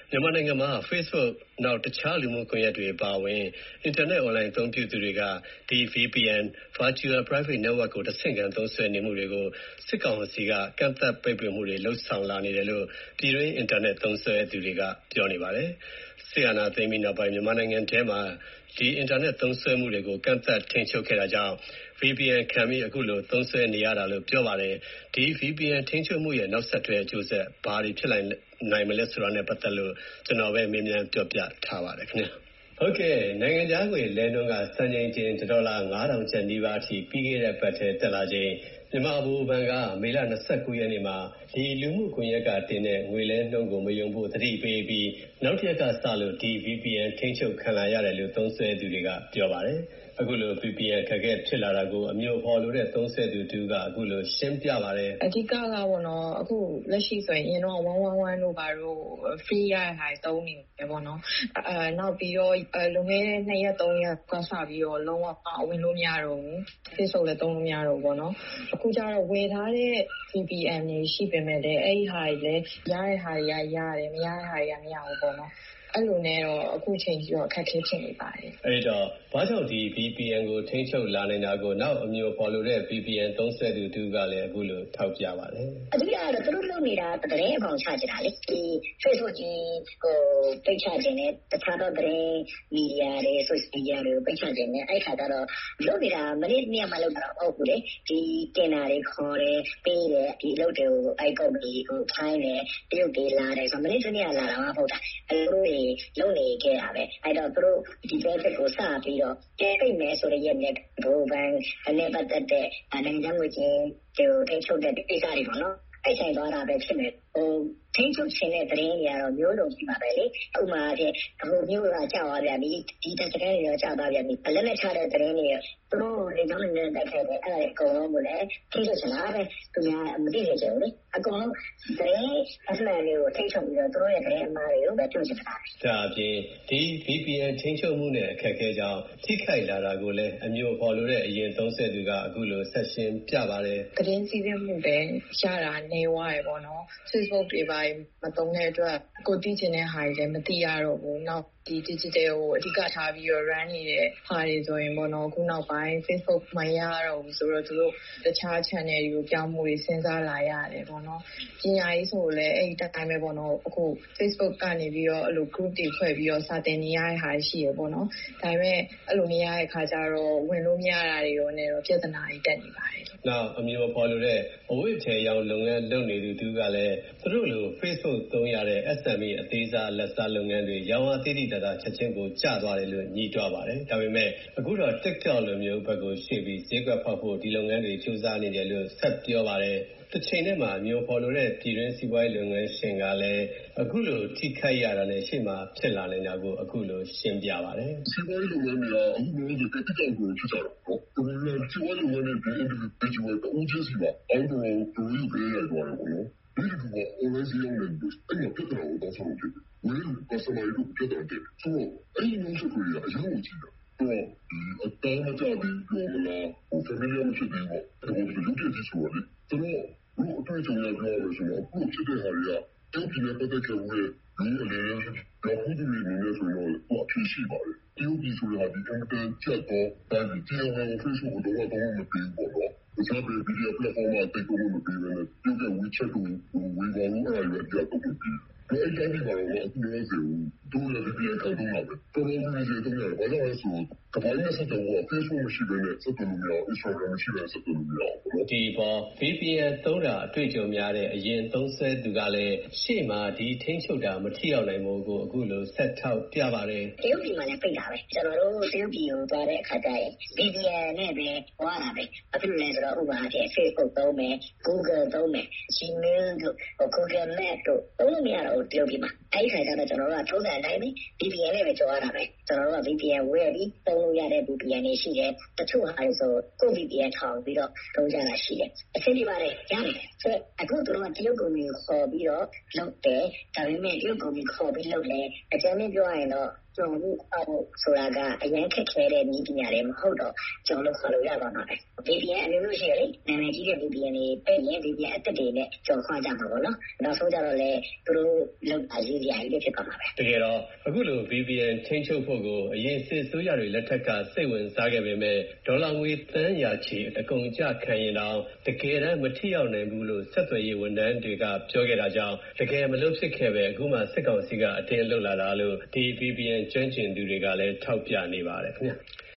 မြန်မာနိုင်ငံမှာ Facebook နောက်တခြားလူမှုကွန်ရက်တွေအပါအဝင်အင်တာနက်အွန်လိုင်းအသုံးပြုသူတွေကဒီ VPN Virtual Private Network ကိုတဆင့်ခံသုံးစွဲနေမှုတွေကိုစစ်ကောင်စီကကန့်သတ်ပိတ်ပင်မှုတွေလှုပ်ဆောင်လာနေတယ်လို့ပြည်တွင်းအင်တာနက်သုံးစွဲသူတွေကပြောနေပါတယ်။ဆီယနာသိမ်းပြီးနောက်ပိုင်းမြန်မာနိုင်ငံထဲမှာဒီအင်တာနက်သုံးစွဲမှုတွေကိုကန့်သတ်ထိန်းချုပ်ခဲ့တာကြောင့် VPN ခံပြီးအခုလိုသုံးစွဲနေရတာလို့ပြောပါတယ်။ဒီ VPN ထိန်းချုပ်မှုရဲ့နောက်ဆက်တွဲအကျိုးဆက်ဘာတွေဖြစ်နိုင်မလဲဆိုတာနဲ့ပတ်သက်လို့ကျွန်တော်ပဲမေးမြန်းပြောပြထားပါတယ်ခင်ဗျာ။ဟုတ်ကဲ့နိုင်ငံခြားငွေလဲနှုန်းကစံချိန်တင်$9000ကျပ်နီးပါးအထိပြီးခဲ့တဲ့ပတ်ထဲတက်လာချိန်မြန်မာဗဟိုဘဏ်ကမေလ29ရက်နေ့မှာဒီလူမှုကွန်ရက်ကတင်တဲ့ငွေလဲနှုန်းကိုမယုံဖို့သတိပေးပြီးနောက်တစ်ရက်ကစလို့ဒီ VPN ထိန်းချုပ်ခံလာရတယ်လို့သုံးစွဲသူတွေကပြောပါတယ်။အခုလို VPN ခက်ခဲဖြစ်လာတာကိုအမျိုးဖော်လို့တဲ့သုံးစွဲသူတူကအခုလိုရှင်းပြပါတယ်။အဓိကကပေါ့နော်အခုလက်ရှိဆိုရင်တော့111တို့ဘာတို့ free ရတဲ့ဟာသုံးနေတယ်ပေါ့နော်။နောက်ပြီးတော့လွန်ခဲ့တဲ့2ရက်3ရက်ကစပြီးတော့လုံးဝဝင်လို့မရတော့ဘူး။ Facebook လည်းသုံးလို့မရတော့ဘူးပေါ့နော်။အခုကျတော့ဝယ်ထားတဲ့ VPN တွေရှိပေမဲ့လည်းအဲ့ဒီဟာတွေလည်းရတဲ့ဟာတွေကရတယ်မရတဲ့ဟာတွေကမရဘူးပေါ့နော်။အဲ့လိုနဲ့တော့အခုချိန်ကြီးတော့အခက်အခဲဖြစ်နေပါတယ်။အဲ့တော့ဘာကြောင့်ဒီ VPN ကိုထိန်းချုပ်လာနေတာကိုနောက်အမျိုးဖော်လို့တဲ့ VPN သုံးစွဲသူတူကလည်းအခုလိုထောက်ပြပါတယ်။အဓိကတော့သူတို့လုပ်နေတာသတင်းအကောင်ချကြတာလေ။ဒီ Facebook ကြီးကိုပိတ်ချခြင်းနဲ့တခြားသောသတင်းမီဒီယာတွေ social media တွေကိုပိတ်ချခြင်းနဲ့အဲ့ခါကျတော့လုပ်နေတာမနေ့နေ့မှလုပ်တာတော့မဟုတ်ဘူးလေ။ဒီတင်တာတွေခေါ်တယ်ပေးတယ်ဒီလုပ်တွေကိုအဲ့ကုမ္ပဏီကိုခိုင်းတယ်တရုတ်တွေလာတယ်ဆိုမနေ့နေ့ကလာတာမှမဟုတ်တာ။အဲ့လိုတွေလုပ်နေခဲ့တာပဲအဲ့တော့သူတို့ဒီ project ကိုစပြီးတော့ပိတ်မယ်ဆိုတဲ့ရက်နဲ့ဘိုးဘန်နဲ့ပတ်သက်တဲ့နိုင်ငံငွေချင်းတွေကိုထိချုပ်တဲ့ကိစ္စတွေပေါ့နော်အဲ့ဆိုင်သွားတာပဲဖြစ်မယ်ထိချုပ်ခြင်းတဲ့သတင်းတွေကတော့မျိုးစုံရှိပါပဲလေဥပမာအဖြစ်အခုမျိုးကကြောက်သွားပြန်ပြီဒီတက်စကန်တွေတော့ကြောက်သွားပြန်ပြီလက်နဲ့ချတဲ့သတင်းတွေသူတို့လေကြောင်းနဲ့တက်ခဲ့တယ်အဲ့ဒါအကုန်လုံးကိုလည်းထိချုပ်ချင်တာပဲသူများမသိနေကြဘူးလေအကုန်လုံးသတင်းအမှန်တွေကိုထိချုပ်ပြီးတော့သူတို့ရဲ့သတင်းအမှားတွေကိုပဲပြောချင်တာဒါအပြင်ဒီ VPN ထိချုပ်မှုနဲ့အခက်အခဲကြောင့်ထိခိုက်လာတာကိုလည်းအမျိုးဖော်လို့တဲ့အရင်သုံးဆက်သူကအခုလိုဆက်ရှင်းပြပါတယ်သတင်းစီးဆင်းမှုပဲရတာနေဝါရပေါ့နော် Facebook တွေပါမသုံးတဲ့အတွက်ကိုသိချင်တဲ့ဟာတွေလည်းမသိရတော့ဘူးနောက်ဒီ digital ကိုအဓိကထားပြီးတော့ run နေတဲ့ဟာတွေဆိုရင်ပေါ့နော်အခုနောက်ပိုင်း Facebook မရတော့ဘူးဆိုတော့သူတို့တခြား channel တွေကိုပြောင်းမှုတွေစဉ်းစားလာရတယ်ပေါ့နော်ပညာရေးဆိုလည်းအဲ့ဒီတိုင်းပဲပေါ့နော်အခု Facebook ကနေပြီးတော့အဲ့လို group တွေဖွဲ့ပြီးတော့စာသင်နေရတဲ့ဟာရှိရပေါ့နော်ဒါပေမဲ့အဲ့လိုနေရတဲ့ခါကျတော့ဝင်လို့မရတာတွေရောနဲ့တော့ပြဿနာတွေတက်နေပါတယ်နောက်အမျိုးဖော်လို့တဲ့အဝိထည်ရောင်လုပ်ငန်းလုပ်နေသူတူကလည်းသူတို့လို Facebook သုံးရတဲ့ SME အသေးစားလက်စားလုပ်ငန်းတွေရောင်းအားတိတိတတ်တာချက်ချင်းကိုကျသွားတယ်လို့ညှိတွားပါတယ်ဒါပေမဲ့အခုတော့ TikTok လိုမျိုးဘက်ကိုရှေ့ပြီးဈေးကွက်ဖောက်ဖို့ဒီလုပ်ငန်းတွေစူးစမ်းနေတယ်လို့ဆက်ပြောပါတယ်တစ်ချိန်တည်းမှာမျိုးဖော်လို့တဲ့ပြည်တွင်းစီးပွားရေးလုပ်ငန်းရှင်ကလည်းအခုလိုထိခိုက်ရတာနဲ့ရှေ့မှာဖြစ်လာနေတာကိုအခုလိုရှင်းပြပါတယ်စီးပွားရေးလုပ်ငန်းတွေကအခုမျိုးတွေတက်တက်ကိုဖြစ်ကြတော့နော်ဒီစီးပွားရေးလုပ်ငန်းတွေဒီ individual ဦးချင်းစီပါအောင်းတော့သူတို့ရေးရသွားတယ်ပေါ့နော်ဒီလိုက online စီးအောင်လည်းအဲ့မှာပြဿနာကိုတောင်းဆိုလို့ဖြစ်တယ်ဝယ် customer တို့ပြဿနာတက်ဆိုတော့အဲ့ဒီမျိုးစုတွေကအရင်ကကြည့်တာတော့အတိုင်းမကြပြီးပြောမလားfamiliar ဖြစ်တယ်ပေါ့ဒီလိုလုပ်တဲ့ဆိုတော့သူတို့အတွေ့အကြုံရပြောရလို့ဆိုတော့အခုဖြစ်တဲ့ဟာတွေကတုံ့ပြန်ပတ်သက်ခဲ့တဲ့လူအနေနဲ့တော့ခုဒီနေနေဆိုတော့အဖြစ်ရှိပါတယ်တရုတ်ပြည်ဆိုတာဒီအင်တာချက်တော့တိုင်းပြည်တရားဝင် Facebook ကိုတော့တော့မပြီးဘူးပေါ့နော်တခြားဗီဒီယို platform မှာတိတ်ကုန်မပြီးဘဲနဲ့ပြုတ်တဲ့ WeChat ကိုဝင်ပါလို့အဲ့ဒါတွေအကြတော့ပြီးအဲ့တိုင်းပြည်ကတော့အခုလည်းဆိုတို့လည်းဒီအကောင့်တော့ပဲတော်တော်ကြီးတော့ဘာလို့လဲဆိုတော့ကဘာနဲ့ဆက်တော့ Facebook မရှိဘဲနဲ့ဆက်တယ်လို့မရ Instagram မရှိဘဲဆက်တယ်လို့မရဒီပေါ် VPN သုံးတာအတွေ့အကြုံများတဲ့အရင်သုံးစွဲသူကလည်းရှေ့မှာဒီထိန်းချုပ်တာမထိရောက်နိုင်ဘူးကိုအခုလိုဆက်ထောက်ပြပါတယ်တရုတ်ပြည်မှာလည်းပိတ်တာပဲကျွန်တော်တို့တရုတ်ပြည်ကိုသွားတဲ့အခါကျရင် VPN နဲ့ပဲဟောတာပဲအခုလည်းဆိုတော့ဥပမာအဖြစ် Facebook သုံးမယ် Google သုံးမယ် Gmail တို့ Google Map တို့သုံးလို့မရတော့ဘူးတရုတ်ပြည်မှာအဲ့ဒီခါကျတော့ကျွန်တော်တို့ကထုံးစံအတိုင်းပဲ VPN နဲ့ပဲကြော်ရတာပဲကျွန်တော်တို့က VPN ဝယ်ပြီးသုံးလို့ရတဲ့ VPN တွေရှိတယ်တချို့ဟာတွေဆိုကို VPN ထောင်ပြီးတော့သုံးကြတာရှိတယ်အဆင်ပြေပါတယ်ရတယ်ဆိုတော့အခုတို့ကတရုတ်ကုမ္ပဏီကိုခေါ်ပြီးတော့လုပ်တယ်ဒါပေမဲ့တရုတ်ကုမ္ပဏီခေါ်ပြီးလုပ်တယ်အကြမ်းနဲ့ပြောရရင်တော့ကျွန်တော်တို့ဆိုတာကအရင်ခက်ခဲတဲ့နည်းပညာတွေမဟုတ်တော့ကျွန်တော်တို့ခေါ်လို့ရပါမှာပဲ VPN အမျိုးမျိုးရှိတယ်လေနာမည်ကြီးတဲ့ VPN တွေပဲရင် VPN အသက်တွေနဲ့ကျွန်တော်ခေါ်ကြမှာပေါ့နော်နောက်ဆုံးကြတော့လေသူတို့လောက်အရေးစရာကြီးဖြစ်သွားမှာပဲတကယ်တော့အခုလို VPN ထိန်းချုပ်ဖို့ကိုအရင်စစ်အစိုးရတွေလက်ထက်ကစိတ်ဝင်စားခဲ့ပေမဲ့ဒေါ်လာငွေသန်းရာချီအကုန်အကျခံရင်တော့တကယ်တမ်းမထိရောက်နိုင်ဘူးလို့ဆက်သွယ်ရေးဝန်ထမ်းတွေကပြောခဲ့တာကြောင့်တကယ်မလုပ်ဖြစ်ခဲ့ပဲအခုမှစစ်ကောင်စီကအတင်းလုပ်လာတာလို့ဒီ VPN ကျွမ်းကျင်သူတွေကလည်းထောက်ပြနေပါတယ်ခင်ဗျာ